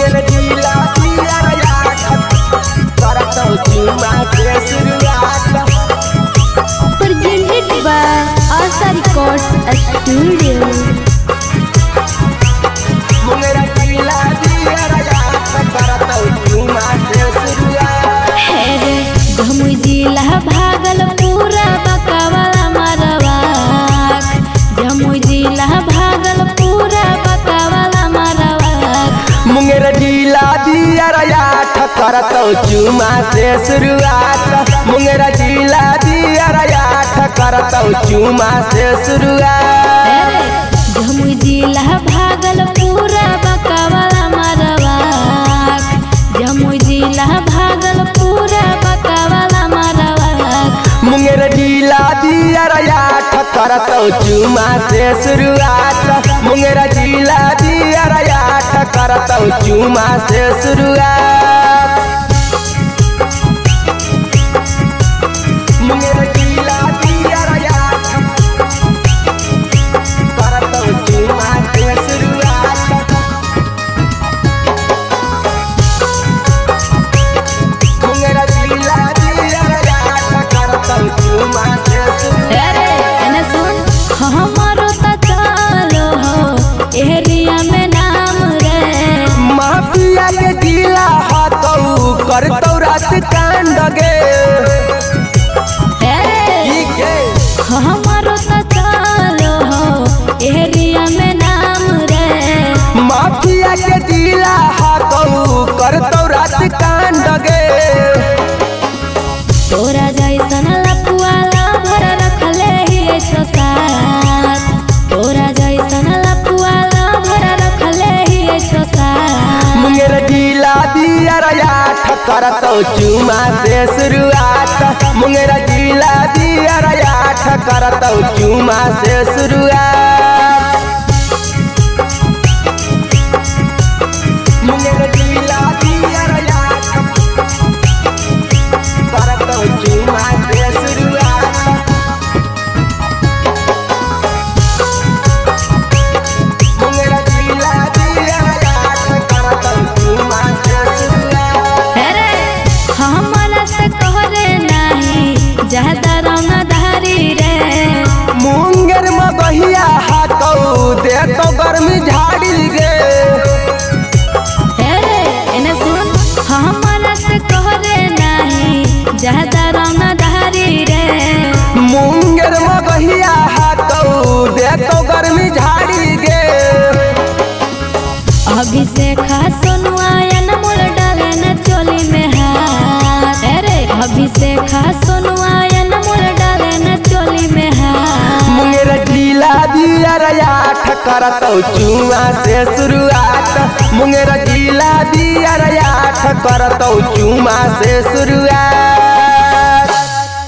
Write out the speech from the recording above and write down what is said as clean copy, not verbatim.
मुंगेर जिला दिया याद करता चुमा से शुरुआत। Presented by Asa Records Studio. Munger जिला दिया याद करता चुमा से शुरुआत। है रे जमुई जिला भागलपुर बकावाला मरवा। जमुई जिला भागलपुर बकावाला मरवा। मुंगेर जिला दिया याद करता चुमा से शुरुआत। मुंगेर जिला दिया याद करता चुमा से शुरुआत। जमुई जिला भागलपुर बकावाला मरवा। जमुई जिला भागलपुर बकावाला मरवा। मुंगेर जिला दिया याद करता चुमा से शुरुआत। मुंगेर जिला दिया याद करता चुमा से शुरुआत। मुंगेर जिला दिया याद करता चुमा से शुरुआत। मुंगेर जिला दिया याद करता चुमा से शुरुआत। एने सुन हमारो त चलो हो एरिया में नाम रे। माफिया के जिला हाथौ करतौ रात कांड गे। हमारो त चलो हो एरिया में नाम रे। माफिया के जिला हाथौ करतौ रात कांड गे। तोरा जैसन लपुआला भर रखले ही छोसात। तोरा जैसन लपुआला भर रखले ही छोसात। मुंगेर जिला दिया याद करतौ चुमा से शुरुआत। मुंगेर जिला दिया याद करतौ चुमा से शुरुआत। मुंगेर जिला दिया याद करतौ चुमा से शुरुआत। मुंगेर जिला दिया याद करतौ चुमा से शुरुआत। हमारा से कहरे नहीं ज्यादा रंगधारी रे। मुंगेर में बहिया हाथौ देतो गर्मी झाड़ी गे। एने सुन हमारा से कहरे नहीं ज्यादा रंगधारी रे। मुंगेर में बहिया हाथौ देतो गर्मी झाड़ी गे। अभिषेक सोनुआयन मोल डाले न चोली में हाथ। अरे अभिषेक सोनुआयन मोल डाले न चोली में हाथ। मुंगेर जिला दिया याद करतौ चुमा से शुरुआत। मुंगेर जिला दिया याद करतौ चुमा से शुरुआत।